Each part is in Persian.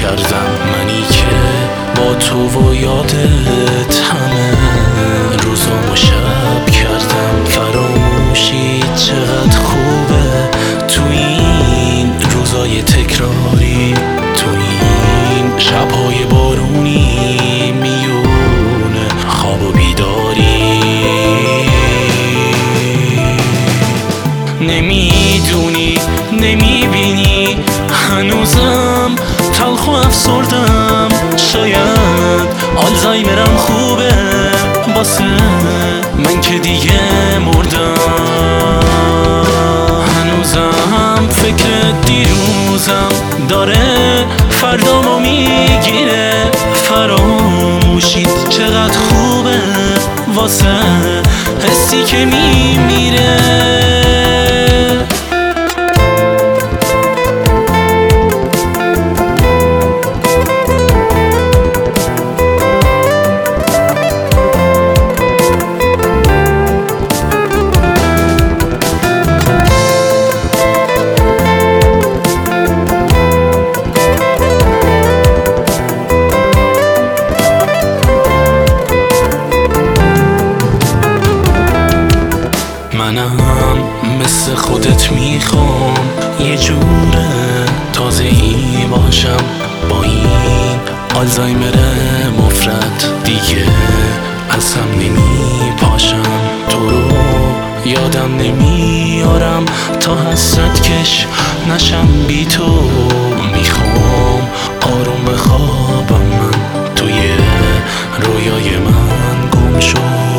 کردم، منی که با تو و یادت همه روزامو شب کردم. فراموشی چقدر خوبه تو این روزای تکراری، تو این شبهای بارونی میون خواب و بیداری. نمیدونی نمیبینی هنوزم تلخ و افسردم، شاید آلزایمرم خوبه واسه من که دیگه مردم. هنوزم فکر دیروزم داره فردامو میگیره، فراموشید چقدر خوبه واسه حسی که میمیره. منم مثل خودت میخوام یه جوره تازه ای باشم، با این آلزایمر مفرد دیگه ازم نمی پاشم. تو رو یادم نمیارم تا حسرت کش نشم بی تو. میخوام آروم بخوابم من توی رویای من گم شو.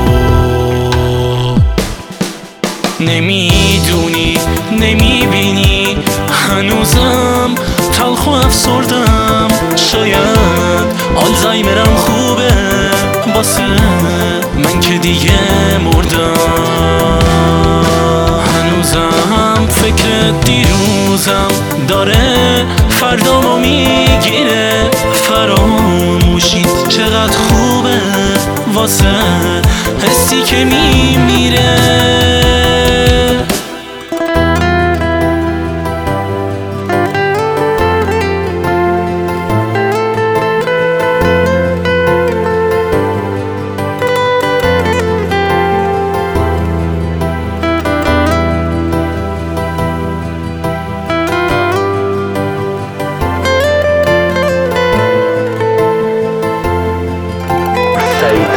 نمیدونی نمیبینی هنوزم تلخ و افسردم، شاید آلزایمرم خوبه واسه من که دیگه مردم. هنوزم فکر دیروزم داره فردامو میگیره، فراموشید چقدر خوبه واسه حسی که میمیره.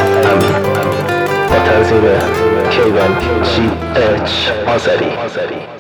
تنظیم کیوان GH آذری.